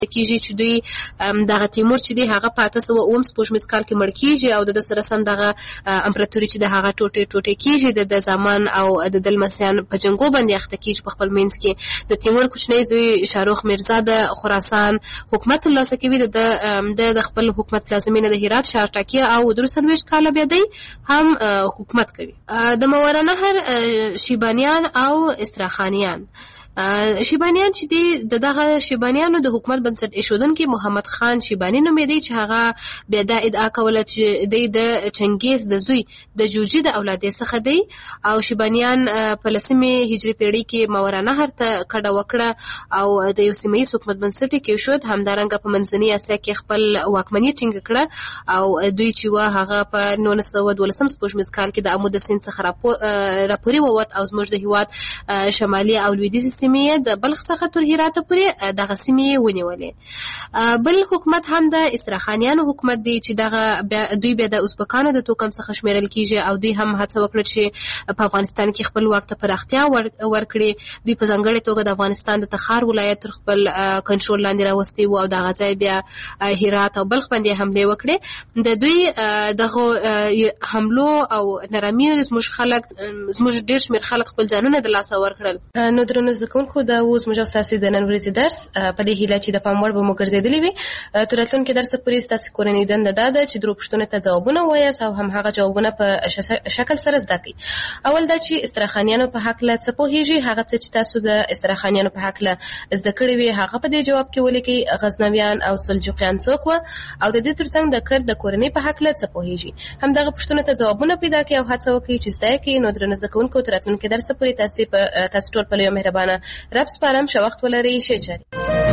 کیږي چې دوی دغه تیمور چې دی هغه په 1809 کال کې مړ کیږي او د سره سم دغه امپراتوري چې د هغه ټوټه کیږي د زمان او د دلمسیان په جنگو باندې اخته کیږي په خپل منځ کې د تیمور کوچنی زوی شاروخ میرزا د خراسان حکومت ترلاسه کوي د خپل حکومت لازمینه د هرات ښار ټاکي او 23 کال بیا دی هم حکومت کوي. د ماورالنهر شیبانیان او استراخانیان شیبانیان چې دی دغه شیبانیانو د حکومت بنسټ ایښودونکي محمد خان شیبانی نومېدی چې هغه بیا دا ادعا کوله چې دی د چنګیز د زوی د جوجي د اولاد څخه دی او شیبانیان په 10مې هجري پیړۍ کې ماورالنهر ته کډه وکړه او د یو سیمه‌ییز حکومت بنسټ یې کېښود. همدارنګه په منځنۍ اسیا کې خپل واکمني ټینګ کړه او دوی چې وه هغه په 1912 سپوږمیز کال کې د امو د سیند څخه راپورې ووت او زموږ د هېواد شمالي او لویدیځې سیمې د بلخ څخه تر هرات پورې دغه سیمې ونیولې. بل حکومت هم د استراخانیانو حکومت دی چې دغه دوی بیا د ازبکانو د توکم څخه شمیرل کیږي او دوی هم هڅه وکړه چې په افغانستان کې خپل واک ته پراختیا ورکړي. دوی په ځانګړې توګه د افغانستان د تخار ولایت تر خپل کنټرول لاندې راوستي وو او دغه ځای بیا هرات او بلخ باندې حملې وکړې. د دوی دغه حملو او نرمیو زموږ ډېر شمېر خلک خپل ځانونه د لاسه ورکړل. نو درنو زده کوونکو دا اوس موږ ستاسو د نن ورځې درس په دې هیله چې د پام وړ به مو ګرځېدلی وي. تر راتلونکي درس پورې ستاسو کورنۍ دنده دا ده چې درو پوښتنو ته ځوابونه ووایاست او همهغه جوابونه په شکل سره زده کړئ. اول دا چې استراخانیانو په هکله څه پوهیږئ، هغه څه چې تاسو د استراخانیانو په هکله زده کړي وي هغه په دې جواب کې ولیکئ. غزنویان او سلجوقیان څوک وه او د دې ترڅنګ د کرد د کورنۍ په هکله څه پوهیږئ. همدغه پوښتنو ته ځوابونه پیدا کړئ او هڅه وکړئ چې زده یې کړئ. نو درنو زده کوونکو تر راتلونکي درس پورې تاسو ټول په یو مهربانه رب سپارم. ښه وخت ولرئ. ښې چارې.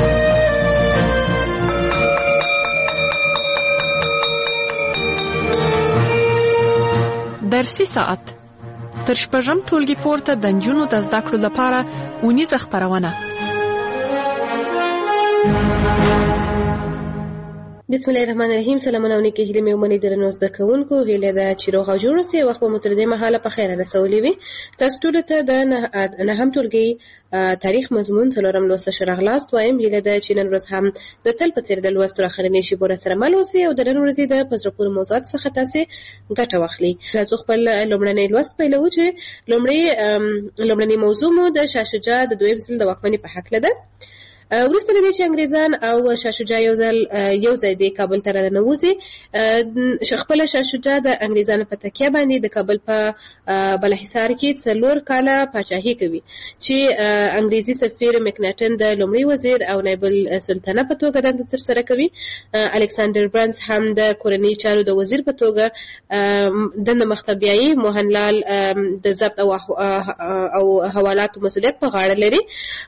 درسي ساعت تر شپږم ټولګي پورته د نجونو د زده کړو لپاره اونیزه خپرونه. بسم الله الرحمن الرحیم. سلامونه او نیکې هیلې مې ومنئ درنو زده کوونکو. هیله ده چې روغ او جوړ اوسئ. وخت به مو تر دې مهاله په خیره رسولی وي. تاسو ټولو ته د نهم ټولګي تاریخ مضمون څلورم لوست ښه راغلاست وایم. هیله ده چې نن ورځ هم د تل په څېر د لوستو اخرنۍ شېبو راسره مل اوسئ او د نن ورځې د په زړه پورې موضوعاتو څخه تاسې ګټه واخلئ. راځو خپل لومړنی لوست پیلوو چې لومړنۍ موضوع مو د شاه شجاع د دویم ځل د واکمنۍ په هکله ده. وروسته له دې چې انګریزان او شاه شجاع یو ځای د کابل ته راننوځي، خپله شاه شجاع د انګریزانو په تکیه باندې د کابل په بالاحصار کې 4 کاله پاچاهي کوي چې انګریزي سفیر مکناټن د لومړي وزیر او نایب السلطنه په توګه دنده ترسره کوي. الکساندر برنز هم د کورنۍ چارو د وزیر په توګه دنده مخته بیایي. موهنلال د ضبط او حوالاتو مسؤلیت په غاړه لري.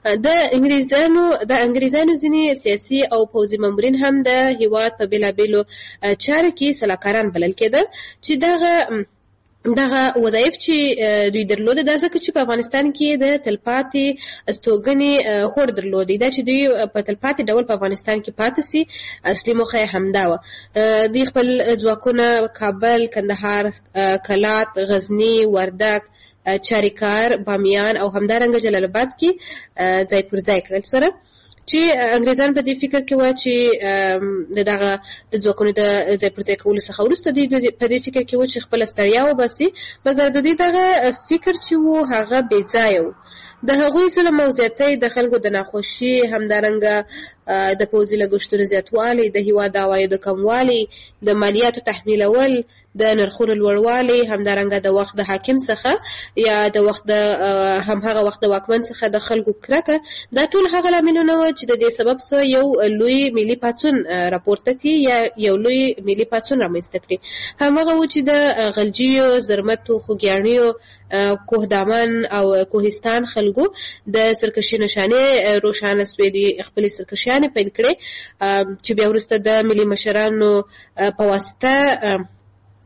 د انګریزانو ځینې سیاسي او پوځي مامورین هم د هیواد په بېلابېلو چارو کې سلاکاران بلل کېدل چې دغه وظایف چې دوی درلوده دا ځکه چې په افغانستان کې د تلپاتې استوګنې هوډ درلودی. دا چې دوی په تلپاتې ډول په افغانستان کې پاتې سي اصلي موخه یې همدا وه. دوی خپل ځواکونه کابل، کندهار، کلات، غزني، وردک، چاریکار، بامیان او همدارنګه جلال آباد کې ځای پر ځای کړل سره چې انګریزان په دې فکر کې وه چې دغه د ځواکونو د ځای پر ځای کولو څخه وروسته دوی په دې فکر کې وه چې خپله ستړیا وباسي، مګر د دوی دغه فکر چې و هغه بې ځایه و. د هغوی ظلم او زیاتۍ، د خلکو د ناخوښي، همدارنګه د پوځي لګښتونو زیاتوالی، د هېواد د عوایدو کموالی، د مالیاتو تحمیلول، د نرخونو لوړوالی، همدارنګه د وخت د حاکم څخه یا د وخت د همهغه وخت د واکمن څخه د خلکو کرکه، دا ټول هغه لاملونه وو چې د دې سبب څخه یو لوی ملي پاڅون راپورته کړي یا یو لوی ملي پاڅون رامنځته کړي. همهغه و چې د غلجیو، زرمتو، خوږیاڼیو، کوهدامن او کوهستان خلکو د سرکشي نشانې روښانه سوې. دوی خپلې سرکشیانې پیل کړې چې بیا وروسته د ملي مشرانو په واسطه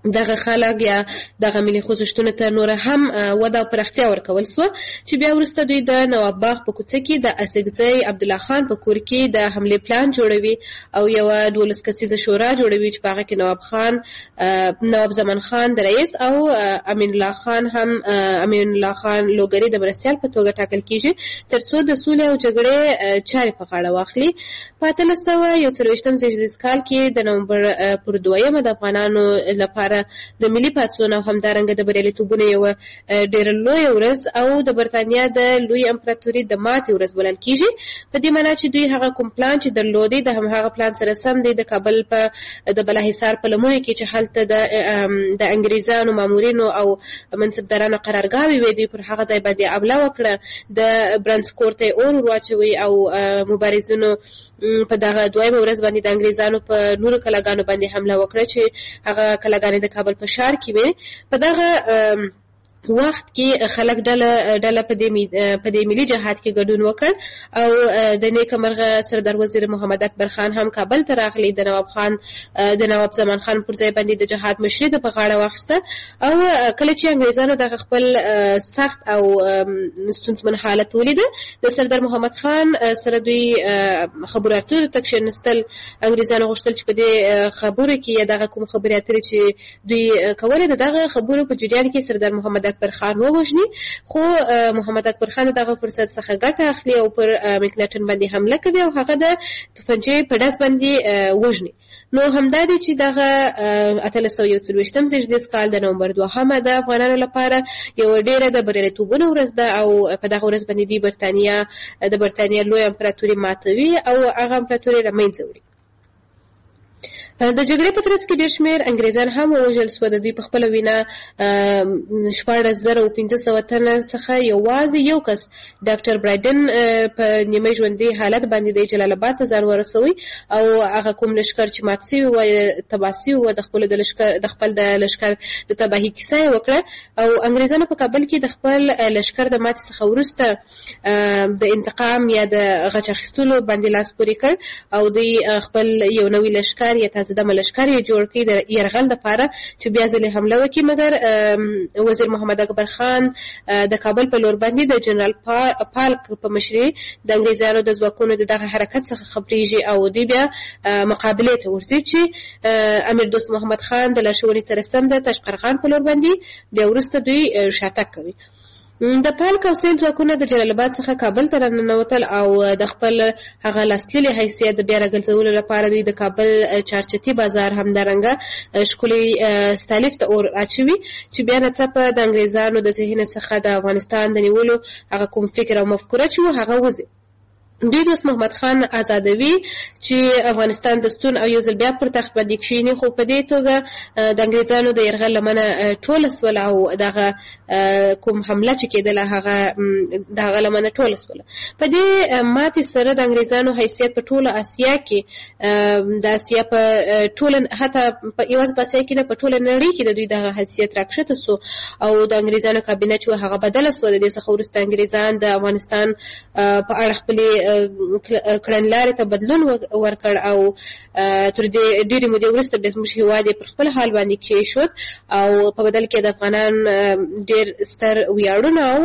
دغه خلک یا دغه ملي خوځښتونو ته نور هم وده او پراختیا ورکول سوه چې بیا وروسته دوی د نواب باغ په کوڅه کې د اسګزی عبدالله خان په کور کې د حملې پلان جوړوي او یوه 12 کسیزه شورا جوړوي چې په هغه کې نواب زمان خان د رئیس او امین الله خان لوګری د مرستیال په توګه ټاکل کیږي ترڅو د سولې او جګړې چارې په غاړه واخلي. په 1841 زیږدیز کال کې د نومبر پر 2 د افغانانو لپاره د ملي پاڅون او همدارنګه د بریالیتوبونو یوه ډېره لویه ورځ او د برتانیا د لوی امپراتوري د ماتې ورځ بلل کیږي. په دې معنا چې دوی هغه کوم پلان چې درلودی د هماغه پلان سره سم دی د کابل په د بلاحصار په لمنو کې چې هلته د انګریزانو مامورینو او منصبدارانو قرارګاوې وې دوی پر هغه ځای باندې حمله وکړه د برنسکور ته اور واچوي او مبارزینو په دغه دویمه ورځ باندې د انګریزانو په نورو کلاګانو باندې حمله وکړه چې هغه کلاګانې د کابل په ښار کې وې. په دغه وخت کې خلک ډله په دې ملي جهاد کې ګډون وکړ او د نیکه مرغه سردار وزیر محمد اکبر خان هم کابل ته راغلی د نواب زمان خان پر ځای باندې د جهاد مشري د په غاړه واخیسته او کله چې انګریزانو دغه خپل سخت او ستونزمن حالت ولیده د سردار محمد خان سره دوی خبرو اترو ته کښېنستل. انګریزانو غوښتل چې په دې خبرو کې یا دغه کوم خبرې اترې چې دوی کولې دغه خبرو په جریان کې سردار محمد اکبر خان ووژني خو محمد اکبر خان دغه فرصت څخه ګټه اخلي او پر مکناټن باندې حمله کوي او هغه د توپنچې په ډز باندې وژني. نو همدا دی چې دغه 1841 زیږدیز کال د نومبر 2 د افغانانو لپاره یو ډېره د بریالیتوبونو ورځ ده او په دغه ورځ باندې دوی د برتانیا لوی امپراتوري ماتوي او هغه امپراتوري له منځه وړي. د جګړې په ترڅ کې ډېر شمېر انګریزان هم ووژل سوه. د دوی په خپله وینا 14,500 تنه څخه یوازې یو کس ډاکټر برایډن په نیمه ژوندي حالت باندې د جلال آباد ته ځان ورسوي او هغه کوم لښکر چې مات سوي وه تباه سوي وه د خپل د لښکر د تباهي کیسه یې وکړه او انګریزانو په کابل کې د خپل لښکر د ماتې څخه وروسته د انتقام یا د غچ اخیستلو باندې لاس پورې کړ او دوی خپل یو نوی لښکر یا د ملشکر یې جوړ کړي د یرغل لپاره چې بیا ځلې حمله وکړي مګر وزیر محمد اکبر خان د کابل په لور باندې د جنرال پالک په مشرۍ د انګریزانو د ځواکونو د دغه حرکت څخه خبرېږي او دوی بیا مقابلې ته ورځي چې امیر دوست محمد خان د لارښوونې سره سم د تاشقرغان په لور باندې بیا وروسته دوی شاتګ کوي. د پالک او سیل ځواکونه د جلال آباد څخه کابل ته راننوتل او د خپل هغه لاسلیلي حیثیت د بیا راګرځولو لپاره دوی د کابل چارچتي بازار همدارنګه ښکلي ستالیف ته اور اچوي چې بیا ناڅاپه د انګریزانو د ذهن څخه د افغانستان د نیولو هغه کوم فکر او مفکوره چې هغه وځي. دوی دوست محمد خان آزادوي چې افغانستان د ستون او یو ځل بیا پر تخت باندې کښېني خو په دې توګه د انګریزانو د یرغل لمنه ټوله سوله او دغه کوم حمله چې کېدله هغه دغه لمنه ټوله سوله. په دې ماتې سره د انګریزانو حیثیت په ټوله اسیا کې د اسیا په ټوله حتی یوازې په اسیا کې نه په ټوله نړۍ کې د دوی دغه حیثیت راکښته سو او د انګریزانو کابینه چې هغه بدله سوه. د دې څخه وروسته انګریزان د افغانستان په اړه خپلې کړنلارې ته بدلون ورکړ او تر دې ډېرې مودې وروسته بیا زموږ هېواد یې پر خپل حال باندې کېښود او په بدل کې د افغانان ډېر ستر ویاړونه او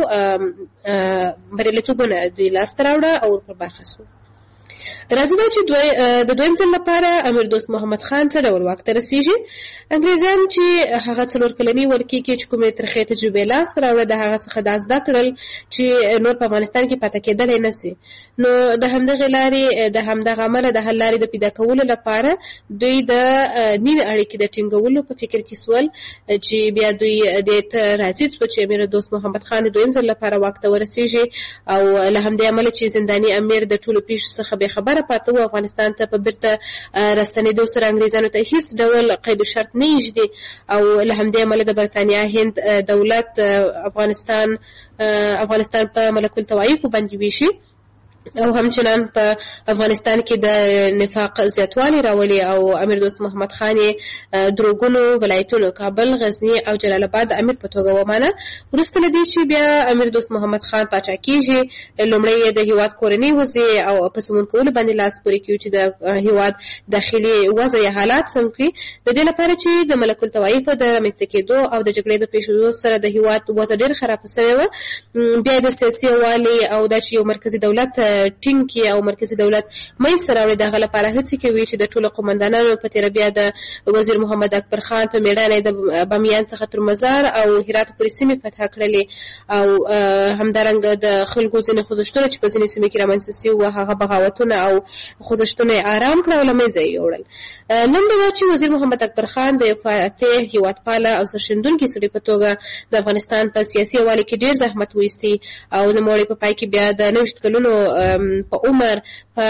بریالیتوبونه دوی لاسته راوړه او ورپر برخه سو. راځي دا چې د دویم ځل لپاره امیر دوست محمد خان څه ډول واک ته رسېږي. انګریزان چې هغه 4 کلني ولکې کې چې کومې ترخې تجربې لاسته راوړه د هغه څخه دا زده کړل چې نور په افغانستان کې پاتې کېدلی نه سي. نو د همدغې لارې د همدغه عمله د حل لارې د پیدا کولو لپاره دوی د نوې اړیکې د ټینګولو په فکر کې سول چې بیا دوی دې ته راضي سوه چې امیر دوست محمد خان د دویم ځل لپاره واک ته ورسېږي او له همدې امله چې زنداني امیر د ټولو پیښو څخه بې خبره پاته و افغانستان ته په بیرته راستنېدو سره انګریزانو ته هیڅ ډول قید و شرط نه ایږدي او له همدې امله د برتانیا هند دولت افغانستان په ملک الطوایفو باندې ویشي او همچنان په افغانستان کې د نفاق زیاتوالی راولي او امیر دوست محمد خان دروغونو ولایتونو کابل، غزنی او جلال آباد امیر په توګه ومانه. وروسته له دې چې بیا امیر دوست محمد خان پاچا کېږي، لومړی د هیواد کورنۍ وضع او په سمون کولو باندې لاس پورې کوي چې د هیواد داخلي وضع حالات سم کړي. د دې لپاره چې د ملک الطوایف د رامنځته کېدو او د جګړې د پیښېدو سره د هیواد وضع ډېر خرابه سوې وه. بیا د سیاسي یووالي او دا چې یو مرکزي دولت ټینګ کړي او مرکزي دولت منځته راوړي، د هغه لپاره هڅې کوي چې د ټولو قومندانانو په تېره بیا د وزیر محمد اکبر خان په مېړانه د بامیان څخه تر مزار او هرات پورې سیمې فتح کړلې او همدارنګه د خلکو ځینې خوځښتونه چې په ځینې سیمې کې رامنځته سوي وو هغه بغاوتونه او خوځښتونه یې آرام کړه او له منځه یې یوړل. نن دا چې وزیر محمد اکبر خان د فاتح هیوادپاله او سرښندونکي سړي په توګه د افغانستان په سیاسي یووالي کې ډېر زحمت وایستی او نوموړی په پای کې بیا د 90 کلونو په عمر په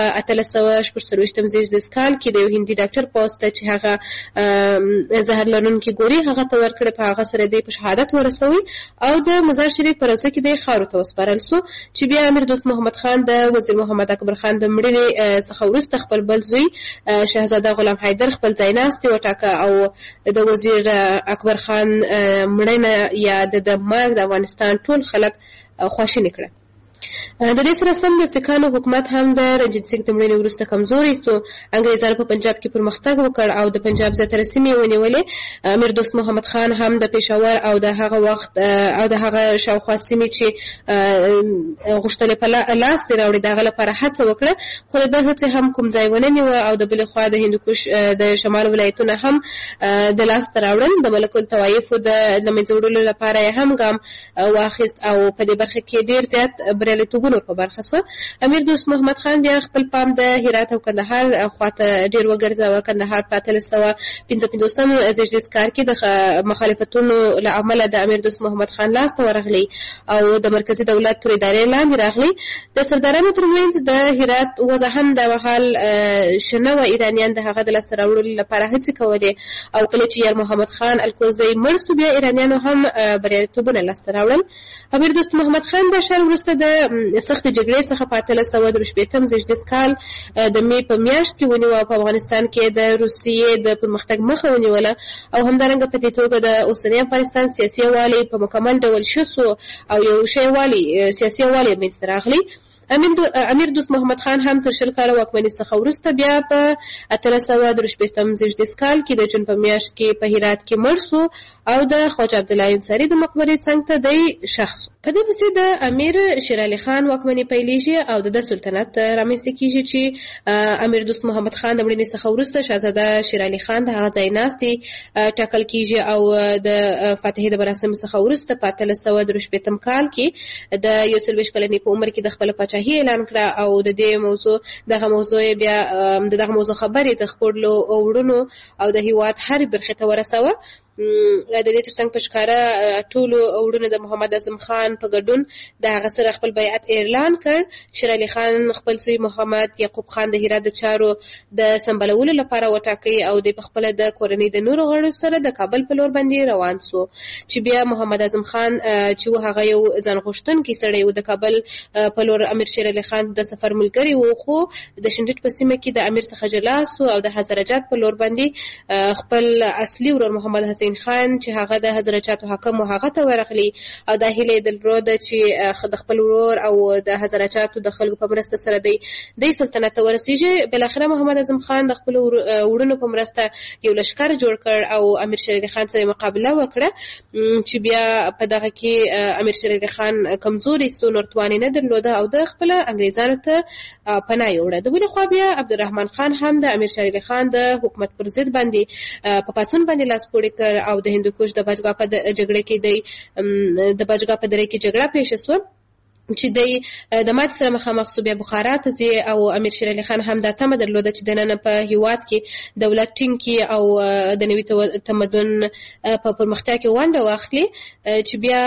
1846 کال کې د یو هندي ډاکټر پوسټ چې هغه زهر لرونکي ګوري هغه ته ورکړه، په هغه سره د په شهادت ورسوي او د مزار شریف په روضه کې د خاورو ته وسپارل سو چې بیا امیر دوست محمد خان د وزیر محمد اکبر خان د مړینې څخه وروسته خپل بل زوی شهزاده غلام حیدر خپل ځایناستي وټاکه او د وزیر اکبر خان مړینه یا د مرګ د افغانستان ټول خلک خواشیني کړه. د دې سره سم د سکانو حکومت هم د رنجیت سنګ د مړینې وروسته کمزوری سو. انګریزانو په پنجاب کې پرمختګ وکړ او د پنجاب زیاتره سیمې ونیولې. امیر دوست محمد خان هم د پېښور او د هغه وخت او د هغه شاوخوا سیمې چې غوښتلې په لاس دې راوړي د هغه لپاره هڅه وکړه، خو د هڅې هم کوم ځای ونه نیوه او د بلې خوا د هندوکش د شمال ولایتونه هم د لاس ته راوړل. د ملک الطوایفو د له منځه وړلو لپاره یې هم ګام واخیست او په دې برخه کې ډېر زیات بریالیتوبونه په برخه سوه. امیر دوست محمد خان بیا خپل پام د هرات او کندهار خواته ډېر وګرځاوه. کندهار په 1855 زیږدیز کال کې د مخالفتونو له امله د امیر دوست محمد خان لاس ته ورغلی او د مرکزي دولت تر ادارې لاندې راغلی. د سردارانو ترمنځ د هرات وضع هم د مهال شنه وه. ایرانیان د هغه د لاسته راوړلو لپاره هڅې کولې او کله چې یار محمد خان الکوزی مړ سو بیا ایرانیانو هم بریالیتوبونه لاسته راوړل. امیر دوست محمد خان د شال وروسته د سخت جګړې څخه په 1813 زیږدیز کال د مې په میاشت کې ونیوه او په افغانستان کې د روسیې د پرمختګ مخه ونیوله او همدارنګه په دې توګه د اوسني افغانستان سیاسي یووالی په مکمل ډول ښه سو او یو ښه یووالی سیاسي یووالی منځته راغلی. امیر دوست محمد خان هم تر 20 کاله واکمنۍ څخه وروسته بیا په 1813 زیږدیز کال کې د جون په میاشت کې په هرات کې مړ سو او د خواجه عبدالله انصاري د مقبرې څنګ ته دی ښخ سو. په دې پسې د امیر شیر علي خان واکمنۍ پیلېږي او د سلطنت رامنځته کېږي چې امیر دوست محمد خان د مړینې څخه وروسته شهزاده شیر علي خان د هغه ځایناستي ټاکل کېږي او د فاتحې د مراسمو څخه وروسته په 1813 کال کې د 41 کلنې په عمر کې د خپل پاچاهۍ اعلان کړه او د دې موضوع بیا دغه موضوع خبرې د خپلو وړونو او د هیواد هر برخې ته ورسوه. د دې ترڅنګ په ښکاره ټولو وروڼو د محمد اعظم خان په ګډون د هغه سره خپل بیعت اعلان کړ. شیر علي خان خپل زوی محمد یعقوب خان د هرات د چارو د سمبالولو لپاره وټاکئ او د خپل د کورنۍ د نورو غړو سره د کابل په لور باندې روان سو چې بیا محمد اعظم خان چې هغه یو ځان غوښتونکی سړی و د کابل په لور امیر شیر علي خان د سفر ملګری و، خو د شنډټ په سیمه کې د امیر څخه جلا سو او د حضرجات په لور باندې خپل اصلي ورور محمد حسین خان چې هغه د حضرجاتو حاکم و هغه ته ورغلی او د هیله درلوده چې د خپل ورور او د حضرجاتو د خلکو په مرسته سره د سلطنت ته ورسیږي. بلاخره محمد اعظم خان د خپل وروڼو په مرسته یو لښکر جوړ کړ او امیر شیر علي خان سره مقابله وکړه چې بیا په دغه کې امیر شیر علي خان کمزوري سو، نور توان نه درلوده او د خپل انګریزانو ته پناه یوړه. د بلې خوا بیا عبدالرحمن خان هم د امیر شیر علي خان د حکومت پر ضد باندې په پاڅون باندې لاس پورې کړ او د هندوکش د باجګا په جګړه کې د باجګا په دره کې جګړه پیښه سوه چې د ماتې سره مخامخ سو. بیا بخارا ته ځي او امیر شیر علي خان هم دا تمه درلوده چې دننه په هیواد کې دولت ټینګ کړي او د نوي تمدن په پرمختیا کې ونډه واخلي چې بیا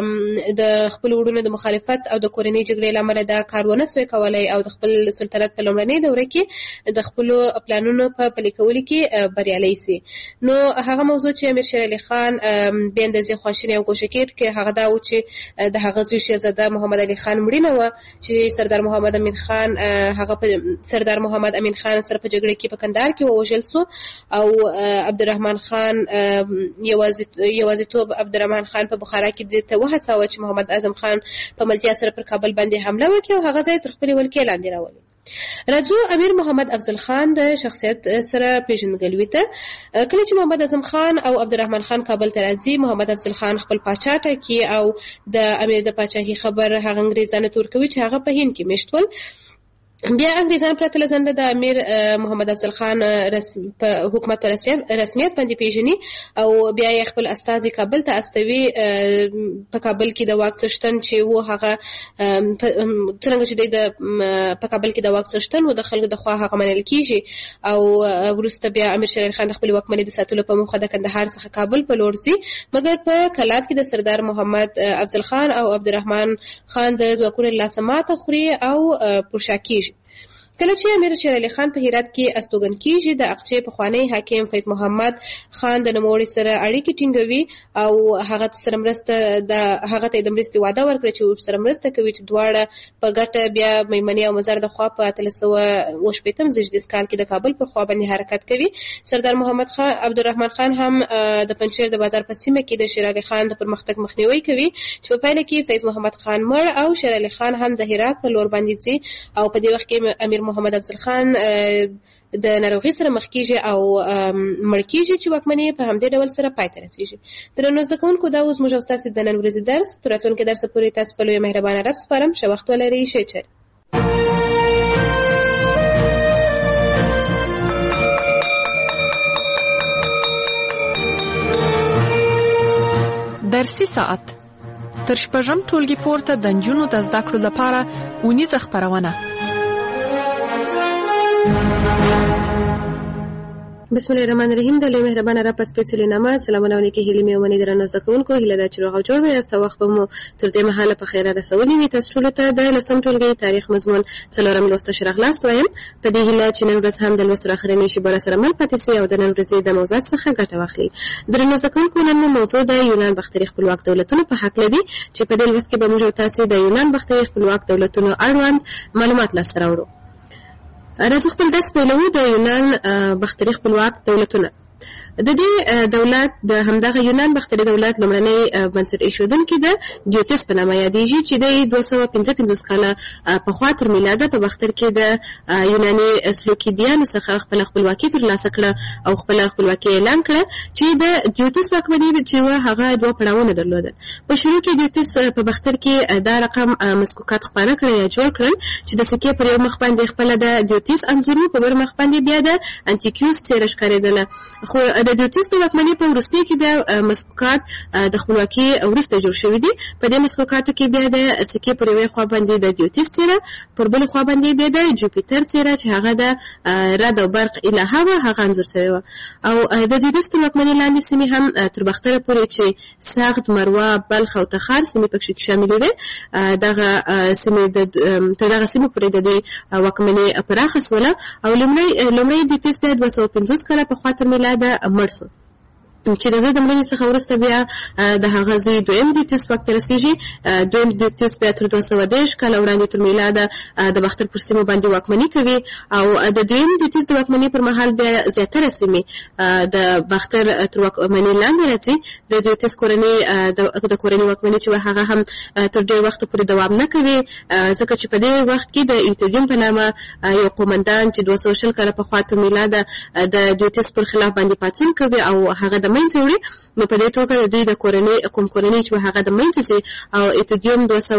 د خپل وروڼو د مخالفت او د کورنۍ جګړې له امله دا کار ونه سوی کولی او د خپل سلطنت په لومړنۍ دوره کې د خپلو پلانونو په پلي کولو کې بریالی سي. نو هغه موضوع چې امیر شیر علي خان بې اندازې خواشینی او ګوښه کړ هغه دا و چې د هغه زوی شهزاده محمد علي علي خان مړینه وه چې سردار محمد امین خان هغه سردار محمد امین خان سره په جګړه کې په کندهار کې ووژل سو او عبدالرحمن خان یوازیتوب عبدالرحمن خان په بخارا کې د وهڅاوه چې محمد اعظم خان په ملتیا سره پر کابل باندې حمله وکړي او هغه ځای تر خپلې ولکې لاندې راولي. راځو امیر محمد افضل خان د شخصیت سره پیژندګلوي ته. کله چې محمد اعظم خان او عبدالرحمن خان کابل ته راځي، محمد افضل خان خپل پاچا ټاکي او د امیر د پاچاهي خبر هغه انګریزانو ته ورکوي چې هغه په هند کې میشت ول. بیا انګریزان پرته له ځنډه د امیر محمد افضل خان په حکومت په رسمیت باندې پیژني او بیا یې خپل استازي کابل ته استوي. په کابل کې د واک څښتن چې و هغه څنګه چې د په کابل کې د واک څښتن و د خلکو د خوا هغه منل کیږي او وروسته بیا امیر شیر علي خان د خپل واکمنۍ د ساتلو په موخه د کندهار څخه کابل په لور ځي، مګر په کلات کې د سردار محمد افضل خان او عبدالرحمن خان د ځواکونو له لاسه ماته خوري او پرشا کیږي. کله چې امیر شیر علي خان په هرات کې استوګن کیږي، د اقچې پخوانی حاکم فیض محمد خان د نوموړي سره اړیکې ټینګوي او هغه سره مرسته هغه ته د مرستې وعده ورکړي چې سره مرسته کوي چې دواړه په ګټه بیا میمنې او مزار د خوا په 1380 زیږدیز کال کې د کابل پر خوا باندې حرکت کوي. سردار محمد خان عبدالرحمن خان هم د پنجشیر د بازار په سیمه کې د شیر علي خان د پرمختګ مخنیوي کوي چې په پایله کې فیض محمد خان مړ او شیر علي خان هم د هرات په لور باندې ځي او په دې وخت کې امیر محمد افضل خان د ناروغي سره مخ کیږي او مړ کیږي چې واکمنۍ په همدې ډول سره پای ته رسیږي. درنو زده کوونکو، دا اوس موږ تاسو د نن ورځې درس تر راتلونکي درس پورې تاسو په لوی مهربانه رب سپارم. ښه وخت ولرئ. ښه چر. درسي ساعت تر شپږم ټولګي پورته د نجونو د زده کړو لپاره اونیزه خپرونه. بسم الله الرحمن الرحیم. د لوی مهربانه رب په سپېڅلې نامه سلامونه ونیکې هیلې مې ومنې درنو زده کوونکو، هیله ده چې روغ او جوړ به یاست. وخت به مو تر دې مهاله په خیره رسولي وي. تاسو ټولو ته د 10م ټولګي تاریخ مضمون 4م لوست ښه راغلاست وایم. په دې هیله چې نن ورځ هم د لوست اخرنۍ شیبه سره مل پاتې سي او د نن ورځې د موضوعات څخه ګټه واخلي. درنو زده کوونکو، نن موضوع د یونان باختري خپلواک دولتونو په حق لري چې په دې لوست کې به موږ تاسو د یونان باختري خپلواک دولتونو اړوند معلومات لاسته راوړو. راځو خپل درس پیلوو. د یونان باختري خپلواک دولتونه. د دې دولت د همدغه یونان باختري دولت لومړنی بنسټ ایښودونکی د دیوتس په نامه یادېږي چې د 255 کاله پخوا تر میلاده په باختر کې د یوناني سلوکیدیانو څخه خپل خپلواکي ترلاسه کړه او خپل خپلواکي اعلان کړه چې د دیوتس واکمني چې هغه دوه پړاوونه درلودل. په شروع کې دیوتس په باختر کې دا رقم مسکوکات خپاره کړل یا جوړ کړل چې د سکې پر یو مخ باندې خپل د دیوتس انځور په بل مخ باندې بیا د انټیکیوس څیره ښکارېدله. خو د دیوتس د واکمنۍ په وروستۍ کې بیا مسکوکات د خپلواکۍ وروسته جوړ شوي دي. په دې مسکوکاتو کې بیا د سکې پر یوې خوا باندې د دیوتس څیره، پر بلې خوا باندې بیا د جوپیټر څیره چې هغه د رد او برق الهه وه هغه انځور شوې وه. او د دیوتس تر واکمنۍ لاندې سیمې هم تر باختره پورې چې سغد، مروه، بلخ او تخار سیمې پکې شاملې وې، دغه سیمې تر دغه سیمې پورې د دوی واکمنۍ پراخه سوله او لومړی دیوتس بیا 250 کاله پخوا تر میلاده مړ سو چې د مړینې څخه وروسته بیا د هغه زوی دویم دیوتس واک ته رسېږي. دویم دیوتس بیا تر 230 کاله وړاندې تر میلاده د باختر پر سیمو باندې واکمني کوي او د دویم دیوتس د واکمنۍ پر مهال بیا زیاتره سیمې د باختر تر واکمنۍ لاندې راځي. د دیوتس کورنۍ د کورنۍ واکمنۍ چې هغه هم تر ډېر وخت پورې دوام نه کوي، ځکه چې په دې وخت کې د ایتودیم په نامه یو قومندان چې 240 کاله پخوا تر میلاده د دیوتس پر خلاف باندې پاڅون کوي او هغه د منځ وړي. نو په دې توګه د دوی د کورنۍ چې هغه د منځ ځي او ایتودیم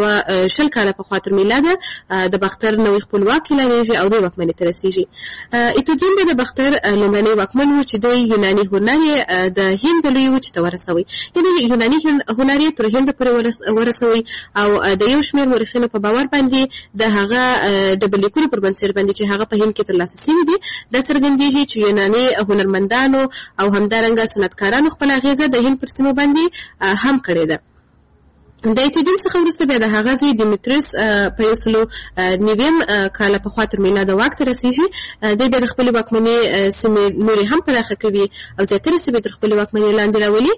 220 کاله پخوا تر میلاده د باختر نوې خپلواک اعلانېږي او د واکمنۍ ته رسېږي. ایتودیم د باختر لومړنی واکمن و چې د یوناني هنر د هند د لویې وچې ته ورسوي، یعنې یوناني هنر یې تر هند پورې ورسوي او د یو شمېر مورخینو په باور باندې د هغه ډبرلیکونو پر بنسټ باندې چې هغه په هند کې ترلاسه شوي دي دا څرګندېږي چې یوناني هنرمندانو او همدارنګه سنتکارانو خپل اغیزه د هند پر سیمو باندې هم کړې ده. د ایتیدون څخه وروسته بیا د هغه زوی دیمیتریوس په 1990 کال پخوا تر میلاد واک ته رسیږي. دی بیا د خپلې واکمنۍ سیمې نورې هم پراخه کوي او زیاتره سیمې تر خپلې واکمنۍ لاندې راولي.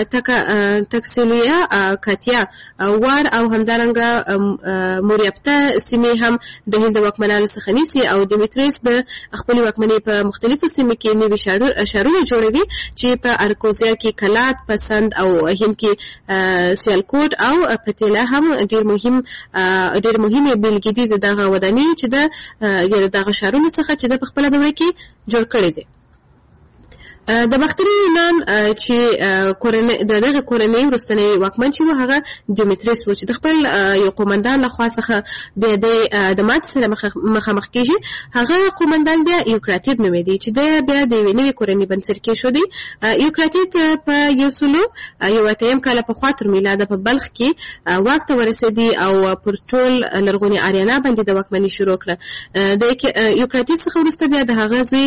تکسیلیا، کاتیا، وار او همدارنګه موریاپته سیمې هم د هند واکمنانو څخه نیسي او دیمیتریوس د خپلې واکمنۍ په مختلفو سیمو کې نوي ښارونه جوړوي چې په ارکوزیا کې کلات، پسند او هند کې سیالکوټ او پتیلا هم ډېر مهمې بېلګې دي د دغه ودانۍ چې د دغه ښارونو څخه چې د په خپله دوره کې جوړ کړی دی. د باختري یونان چې د دغه کورنۍ وروستنی واکمن چې و هغه دیمیتریوس و چې د خپل یو قومندان له خوا څخه بیا د ماتې سره مخامخ کېږي. هغه قومندان بیا یوکراتید نومېدی چې بیا د یوې نوې کورنۍ بنسټ کېښودی. یوکراتید په 1901 کال پخوا تر میلاده په بلخ کې واک ته ورسېدی او پر ټول لرغوني آریانا باندې د واکمنۍ شروع کړه. د یوکراتید څخه وروسته بیا د هغه زوی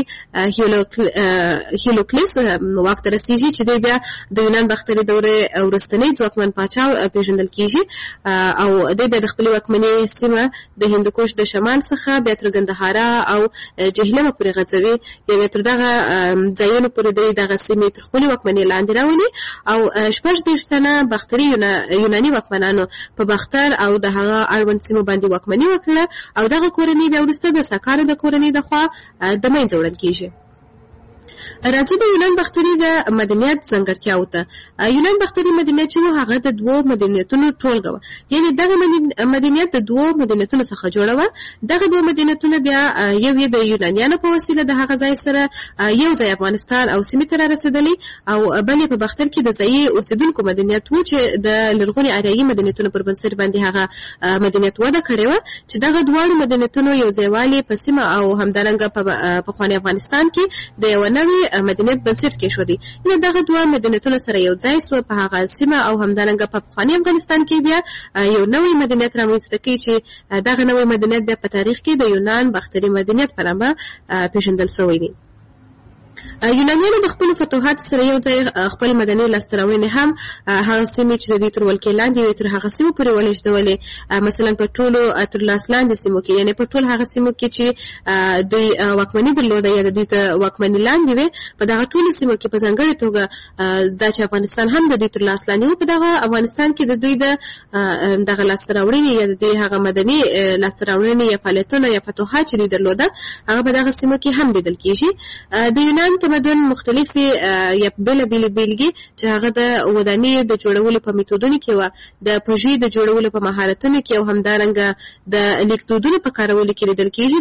هیلوکلیس واک ته رسیږي چې دی بیا د یونان باختري دورې وروستنی ځواکمن پاچا پیژندل کېږي او دی بیا د خپلې واکمنۍ سیمه د هندوکش د شمال څخه بیا تر ګندهارا او جهلمه پورې غځوي. یعنې تر دغه ځایونو پورې دی دغه سیمې تر خپلې واکمنۍ لاندې راولي او 26 تنه باختري یوناني واکمنانو په باختر او د هغه اړوند سیمو باندې واکمني وکړه او دغه کورنۍ بیا وروسته د ساکانو د کورنۍ د خوا د منځه وړل کېږي. راځو د یونان باختري د مدنیت ځانګړتیاو ته. یونان باختري مدنیت چې و هغه د دوو مدنیتونو ټولګه وه، یعنې دغه مدنیت د دوو مدنیتونو څخه جوړه وه. دغه دوه مدنیتونه بیا یو یې د یونانیانو په وسیله د هغه ځای سره یو ځای افغانستان او سیمې ته رارسېدلی او بل یې په باختر کې د ځایي اوسېدونکو مدنیت و چې د لرغوني آریایي مدنیتونو پر بنسټ باندې هغه مدنیت وده کړې وه چې دغه دواړو مدنیتونو یو ځایوالي په سیمه او همدارنګه په پخواني افغانستان کې د یوه نوې مدنیت بنسټ کېښودی. یعنې دغه دوه مدنیتونه سره یو ځای سوه په هغه سیمه او همدارنګه په پخواني افغانستان کې بیا یو نوی مدنیت رامنځته کوي چې دغه نوی مدنیت بیا په تاریخ کې د یونان باختري مدنیت په نامه پیژندل شوی دی. یونانیانو د خپلو فتوحاتو سره یو ځای خپل مدني لاسته راوړنې هم هغه سیمې چې د دوی تر ولکې لاندې وې تر هغه سیمو پورې ولېږدولې. مثلا په ټولو تر لاس لاندې سیمو کې، یعنې په ټول هغه سیمو کې چې دوی واکمني درلوده یا د دوی ته واکمني لاندې وې، په دغه ټولو سیمو کې په ځانګړې توګه دا چې افغانستان هم د دوی تر لاس لاندې و، په دغه افغانستان کې د دوی دغه لاسته راوړنې یا د دوی هغه مدني لاسته راوړنې یا فعالیتونه یا فتوحات چې دوی درلوده هغه په دغه سیمو کې هم لیدل کېږي. د یونان تمدن مختلفې یا بېلابېلې بېلګې چې هغه د ودانیو د جوړولو په میتودونو کې وه، د پروژې د جوړولو په مهارتونو کې او همدارنګه د لیکدودونو په کارولو کې لیدل کېږي.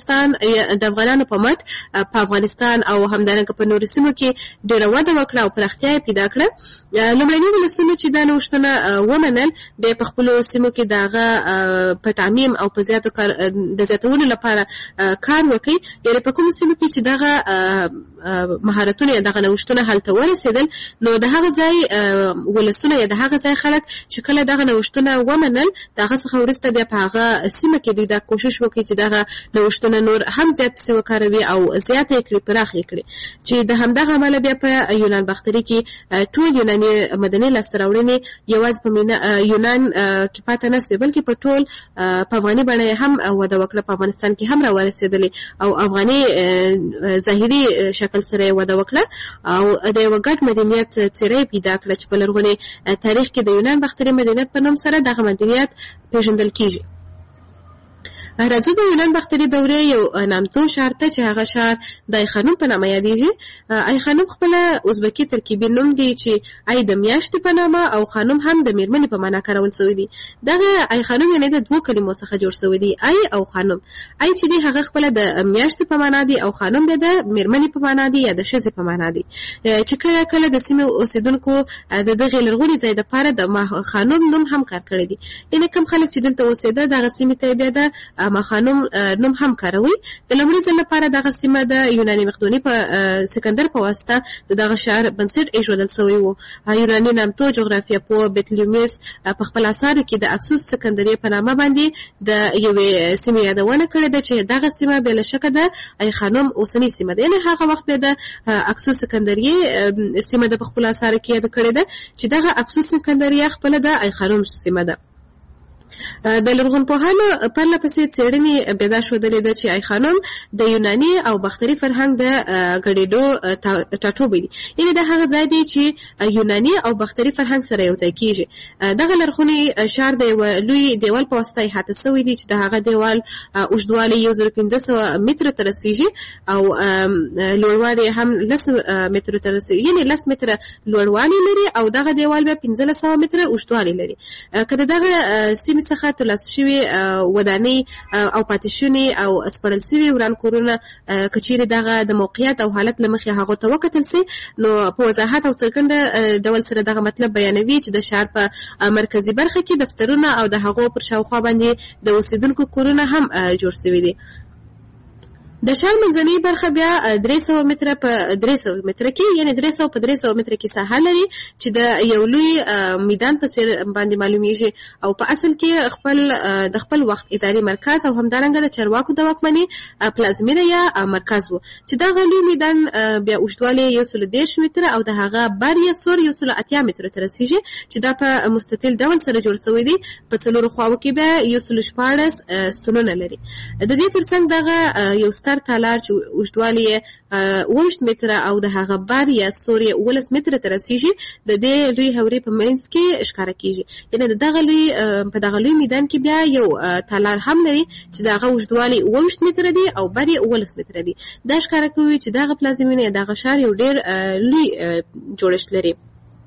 د افغانانو په مټ په افغانستان او همدارنګه په نورو سیمو کې ډېره وده وکړه او پراختیا یې پیدا کړه. لومړني ولسونو چې دا نوښتونه ومنل بیا په خپلو سیمو کې د هغه په تعمیم او په د زیاتولو لپاره کار وکړي. یعنې په کومو سیمو کې چې دغه مهارتونه یا دغه نوښتونه هلته ورسېدل، نو د هغه ځای ولسونه یا د هغه ځای خلک چې کله دغه نوښتونه ومنل، د هغه څخه وروسته بیا په هغه سیمه کې دوی دا کوشش وکړي چې دغه نوښتونه نور هم زیات پسې وکاروي او زیاته یې کړي، پراخ یې کړي، چې د همدغه عمله بیا په یونان باختري کې ټول یوناني مدني لاسته راوړنې یوازې په یونان کې پاتې نه سوې، بلکې په ټول په افغاني بڼه یې هم وده وکړه، په افغانستان کې هم راورسېدلې او افغاني ظاهري شکل سره وده وکړه او د یو ګډ مدنیت څېره پیدا کړه چې په لرغوني تاریخ کې د یونان باختري مدنیت په نوم سره دغه مدنیت پیژندل کېږي. راځو د یونان باختري دورې یو نامتو ښار ته چې هغه ښار د ایخانوم په نامه یادېږي. ایخانوم خپله ازبکي ترکیبي نوم دی چې ای د میاشتې په نامه او خانوم هم د میرمنې په معنا کارول شوی دی. دغه ایخانوم یعنې د دوو کلمو څخه جوړ شوی دی، ای او خانوم. ای چې دی هغه خپله د میاشتې په معنا دی او خانوم بیا د میرمنې په معنا دی یا د ښځې په معنا دی، چې کله کله د سیمې اوسېدونکو د دغې لرغوني ځای دپاره د خانوم نوم هم کار کړی دی. یعنې کوم خلک چې دلته اوسېده دغه سیمې ته بیا د مخانوم نوم هم کاروي. د لومړي ځل لپاره دغه سیمه د یوناني مقدوني په سکندر په واسطه دغه شهر بنسټ ایښودل شوی و. یوناني نامتو جغرافیه پوه بطلیموس په خپل اثارو کې د اکسوس سکندریه په نامه باندې د یوې سیمې یادونه کړې ده چې دغه سیمه بې له شکه د ای خانوم اوسنۍ سیمه ده. یعنې هغه وخت بیا د اکسوس سکندریه سیمه د په خپل اثارو کې یاد کړې ده چې دغه اکسوس سکندریه خپله د ای خانوم سیمه ده. د لرغونپوهانو پرله پسې څېړنې بیا دا ښودلې ده چې ای خانوم د یوناني او باختري فرهنګ د ګډېدو ټاټوبی دی. یعنې دا هغه ځای دی چې یوناني او باختري فرهنګ سره یو ځای کېږي. دغه لرغونی ښار د یوه لوی دیوال په واسطه احاطه شوی دی چې د هغه دیوال اوږدوالی 1500 مترو ته رسېږي او لوړوالی هم 10 مترو ته رسېږي، یعنې 10 متره لوړوالی لري او دغه دیوال بیا 1500 متره اوږدوالی لري. که د دغه سیمې څخه ترلاسه شوي ودانۍ او پاتې شوني او سپړل شوي وران کورونه که چیرې دغه د موقعیت او حالت له مخې هغو ته وکتل سي، نو په وضاحت او څرګنده ډول سره دغه مطلب بیانوي چې د ښار په مرکزي برخه کې دفترونه او د هغو پر شاوخوا باندې د اوسېدونکو کورونه هم جوړ شوي دي. د ښار منځنۍ برخه بیا 300 متره په 300 متره کې، یعنې 300 په 300 متره کې ساحه لري چې د یو لوی میدان په څېر باندې معلومیږي او په اصل کې د خپل وخت اداري مرکز او همدارنګه د چارواکو د واکمنۍ پلازمینه یا مرکز و چې دغه لوی میدان بیا اوږدوالی 130 متره او د هغه بر یا سور 180 متره ته رسېږي چې دا په مستطیل ډول سره جوړ شوی دی. په څلورو خواوو کې بیا 114 ستونونه لري. د دې ترڅنګ دغه یو تالار چې اوږدوالی یې 20 متره او د هغه بر یا سور یې 19 متره ته رسېږي د دې لوی هورې په منځ کې ښکاره کېږي. یعنې په دغه لوی میدان کې بیا یو تالار هم لري چې د هغه اوږدوالی 20 متره دی او بر یې 19 متره دی. دا ښکاره کوي چې دغه پلازمینه یا دغه ښار یو ډېر لوی جوړښت لري.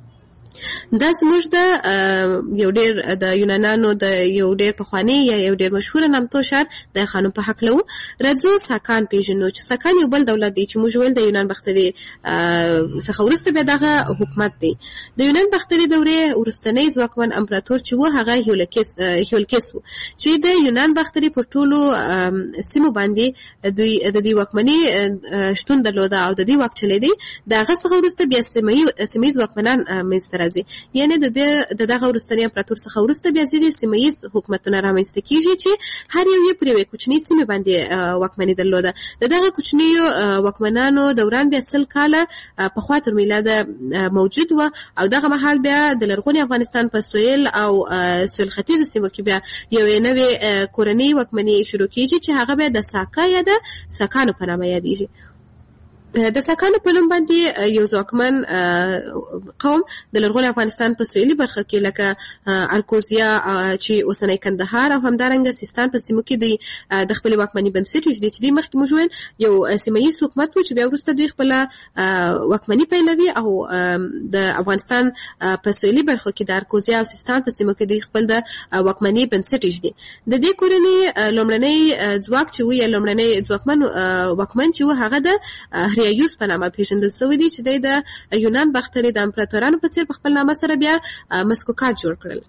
دا زموږ د یو ډېر د یونانانو د یو ډېر پخوانی یا یو ډېر مشهوره نامتو ښار د خانوم په هکله و. راځو ساکان پېژنو چې ساکان یو بل دولت دی چې موږ ویل د یونان باختري څخه وروسته بیا دغه حکومت دی. د یونان باختري دورې وروستنی ځواکمن امپراتور چې و هغه هیولکس و چې د یونان باختري پر ټولو سیمو باندې د دې واکمنۍ شتون درلوده او د دې واک چلېدی. د هغه څخه وروسته بیا سیمه ییز واکمنان منځته راځي. یعنې د دغه وروستني امپراتور څخه وروسته بیا ځینې سیمه ییز حکومتونه رامنځته کېږي چې هر یو یې پر یوې کوچنۍ سیمې باندې واکمني درلوده. د دغه کوچنیو واکمنانو دوران بیا 100 کاله پخوا تر میلاده موجود و او دغه مهال بیا د لرغوني افغانستان په سویل او سویل ختیځو سیمو کې بیا یوې نوې کورنۍ واکمني شروع کېږي چې هغه بیا د ساکا یا د ساکانو په نامه یادېږي. د ساکانو په نوم باندې یو ځواکمن قوم د لرغوني افغانستان په سویلي برخه کې لکه ارکوزیا چې اوسنی کندهار او همدارنګه سیستان په سیمو کې دوی د خپلې واکمنۍ بنسټ ایږدي چې دوی مخکې موږ ویل یو سیمه ییز حکومت و چې بیا وروسته دوی خپله واکمني پیلوي او د افغانستان په سویلي برخو کې د ارکوزیا او سیستان په سیمو کې دوی خپل د واکمنۍ بنسټ ایږدي. د دې کورنۍ لومړنی ځواک چې و یا لومړنی ځواکمن واکمن چې و هغه د هریایوس په نامه پیژندل شوی دی چې د یونان باختري د امپراتورانو په څېر په خپل نامه سره بیا مسکوکات جوړ کړل.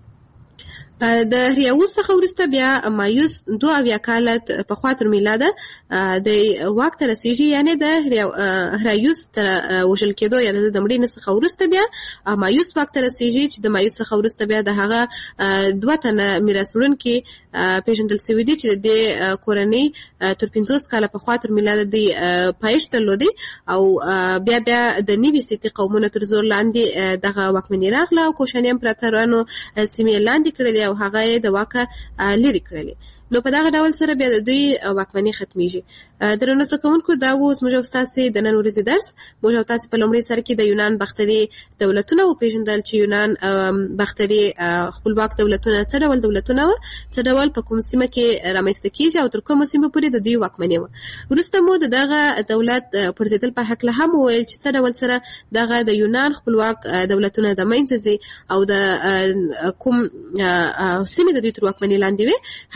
د هریاوس څخه وروسته بیا مایوس 2 کاله پخوا تر میلاده د واک ته رسېږي. یعنې د هریاوس تر وژل کېدو یا د مړینې څخه وروسته بیا مایوس واک ته رسېږي چې د مایوس څخه وروسته بیا د هغه 2 تنه میراث وړونکي پیژندل شوي دي چې د کورنۍ تر 50 کاله پخوا تر میلاده دوی پایښت درلودی او بیا د نوي سیتي قومونو تر زور لاندې دغه واکمني راغله او کوشاني امپراتورانو سیمې لاندې کړلې او هغه یې د واکه لرې کړلې. نو په دغه ډول سره بیا د دوی واکمني ختمیږي. درنو زده کوونکو دا و زموږ او ستاسې د نن ورځې درس. موږ او تاسې په لومړي سر کې د یونان باختري دولتونه وپېژندل چې یونان باختري خپلواک دولتونه څه ډول دولتونه وه، څه ډول په کوم سیمه کې رامنځته کېږي او تر کومه سیمه پورې د دوی واکمني وه. وروسته مو د دغه دولت پرځېدل په هکله هم وویل چې څه ډول سره دغه د یونان خپلواک دولتونه د منځه ځي او د کوم سیمې د دوی تر واکمنۍ لاندې وې. هغه سیمې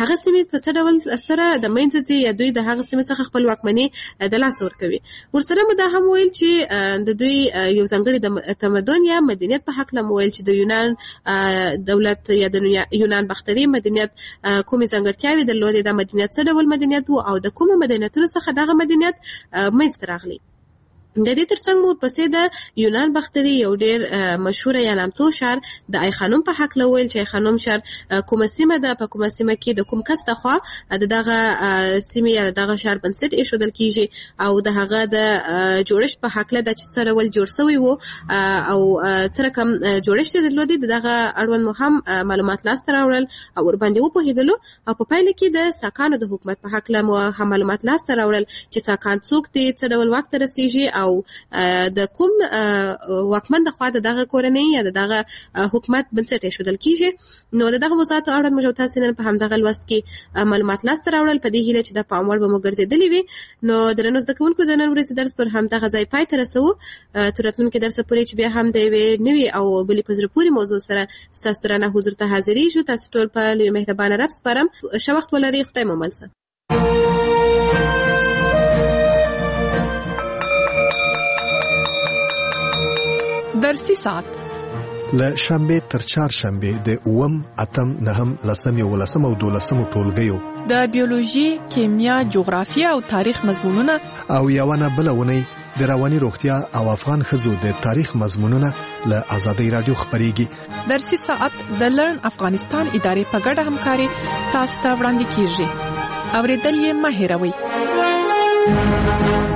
مدنیت په څه ډول سره د منځه ځي یا دوی د هغه سیمې څخه خپل واکمني د لاسه ورکوي. ورسره مو دا هم ویل چې د دوی یو ځانګړي د تمدن یا مدنیت په حق لم ویل چې د یونان دولت یا د یونان باختري مدنیت کومې ځانګړتیاوې درلودې، د مدنیت څه ډول مدنیت وو او د کومو مدنیتونو څخه دغه مدنیت منځته راغلی. د دې ترڅنګ مو پسې د یونان باختري یو ډېر مشهور یا نامتو شعر د ای خانم په حق لویل چې ای خانم شعر کومه سیمه ده، په کومه سیمه کې د کوم کس ته خوا دغه سیمه یا دغه شعر بنسټ ایښودل کیږي او د هغه د جوړښت په حق له د چې سره ول جوړ شوی وو او څه رقم جوړښت درلودي دغه اړوند مو هم معلومات لاسته راوړل او ور باندې وپوهیدلو او په پایله کې د ساکانو د حکومت په حق له مو هم معلومات لاسته راوړل چې ساکان څوک دي، څه ډول وخت رسیږي او د کوم واکمن د خوا دغه کورنۍ یا دغه حکومت بنسټ ایښودل کیږي. نو دغه موضوعات اړوند موږ تاسو نن په همدغه لوست کې معلومات لاسته راوړل په دې هیله چې د پاموړ به مو ګرځېدلې وي. نو درنو زده کوونکو د نن ورځې درس پر همدغه ځای پای ته رسوو. تر راتلونکي درس پورې چې بیا هم د یوې نوې او بلې په زړه پورې موضوع سره ستاسو درانه حضور ته حاضرېږو. تاسو ټول په لوی مهربانه رب سپارم. ښه وخت ولرئ. خدای مو مل شه. درسي ساعت له شنبه تر چهارشنبه د 8، 8، 9، 10 او 12 ټولګیو د بیولوژي، کیمیا، جغرافیه او تاریخ مضمونونه او یوونه بلونه د رواني روغتیا او افغان ښځو د تاریخ مضمونونه له آزادۍ رادیو خبريږي. درسي ساعت د لرن افغانستان ادارې په ګډه همکاري تاسو ته وړاندې کیږي. اوریدل یې مه هېروئ.